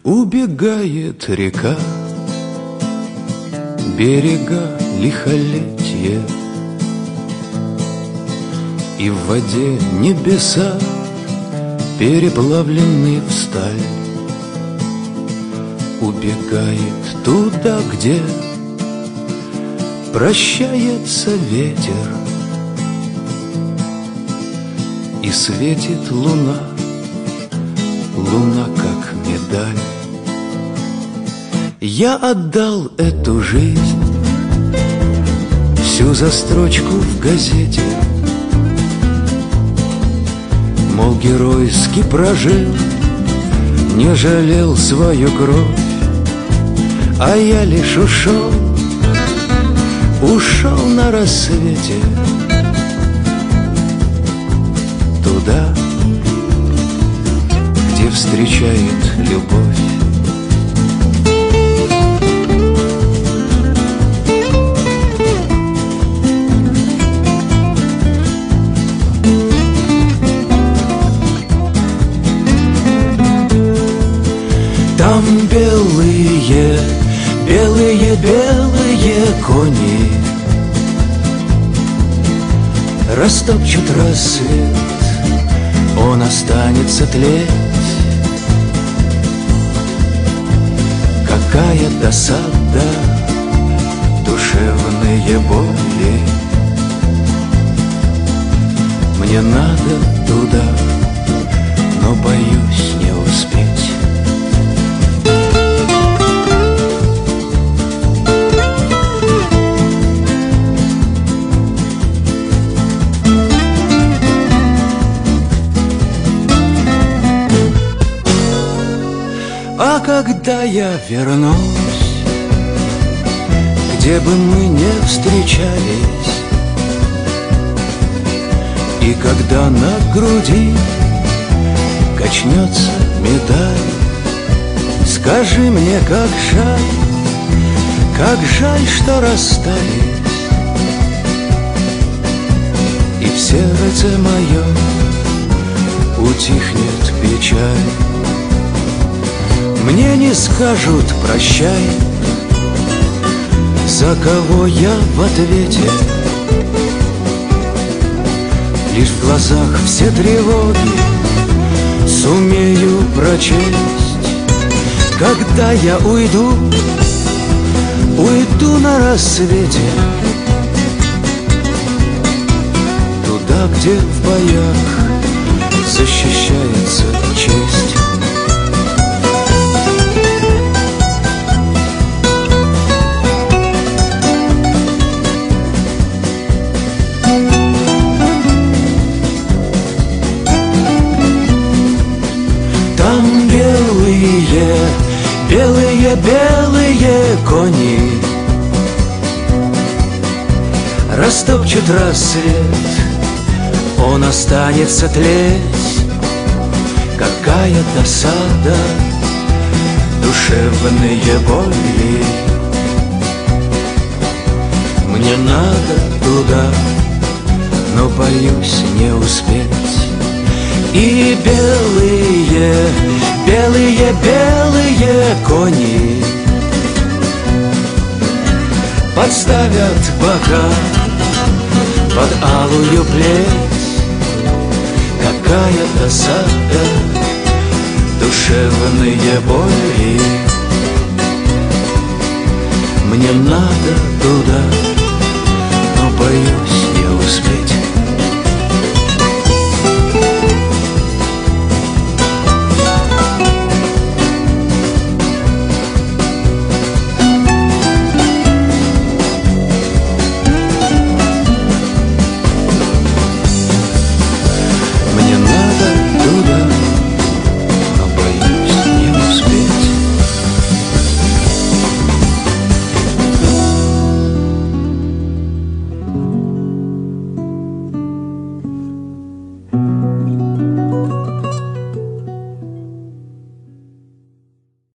Убегает река, берега лихолетье, и в воде небеса переплавлены в сталь. Убегает туда, где прощается ветер, и светит луна, луна как медаль. Я отдал эту жизнь всю за строчку в газете, мол, геройски прожил, не жалел свою кровь. А я лишь ушел, ушел на рассвете туда, где встречает любовь. Там белые, белые, белые кони растопчут рассвет, он останется тлеть. Какая досада, душевные боли. Мне надо туда, но боюсь не успеть. А когда я вернусь, где бы мы не встречались, и когда на груди качнется медаль, скажи мне, как жаль, что расстались, и в сердце моем утихнет печаль. Мне не скажут прощай, за кого я в ответе. Лишь в глазах все тревоги сумею прочесть. Когда я уйду, уйду на рассвете, туда, где в боях защищается честь. Белые, белые кони растопчут рассвет, он останется тлеть. Какая досада, душевные боли. Мне надо туда, но боюсь не успеть. И белые, белые, белые кони подставят бока под алую плеть. Какая досада, душевные боли. Мне надо туда, но боюсь не успеть.